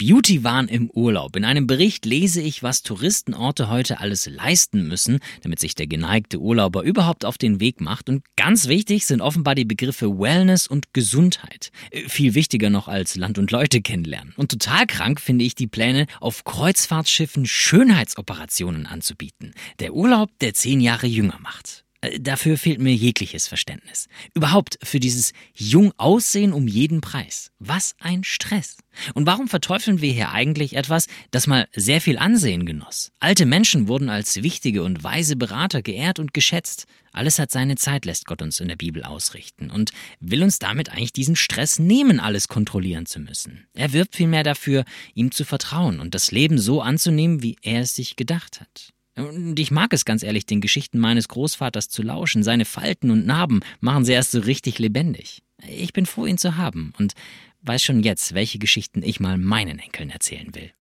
Beauty-Wahn im Urlaub. In einem Bericht lese ich, was Touristenorte heute alles leisten müssen, damit sich der geneigte Urlauber überhaupt auf den Weg macht. Und ganz wichtig sind offenbar die Begriffe Wellness und Gesundheit. Viel wichtiger noch als Land und Leute kennenlernen. Und total krank finde ich die Pläne, auf Kreuzfahrtschiffen Schönheitsoperationen anzubieten. Der Urlaub, der 10 Jahre jünger macht. Dafür fehlt mir jegliches Verständnis. Überhaupt für dieses jung Aussehen um jeden Preis. Was ein Stress. Und warum verteufeln wir hier eigentlich etwas, das mal sehr viel Ansehen genoss? Alte Menschen wurden als wichtige und weise Berater geehrt und geschätzt. Alles hat seine Zeit, lässt Gott uns in der Bibel ausrichten und will uns damit eigentlich diesen Stress nehmen, alles kontrollieren zu müssen. Er wirbt vielmehr dafür, ihm zu vertrauen und das Leben so anzunehmen, wie er es sich gedacht hat. Und ich mag es ganz ehrlich, den Geschichten meines Großvaters zu lauschen. Seine Falten und Narben machen sie erst so richtig lebendig. Ich bin froh, ihn zu haben und weiß schon jetzt, welche Geschichten ich mal meinen Enkeln erzählen will.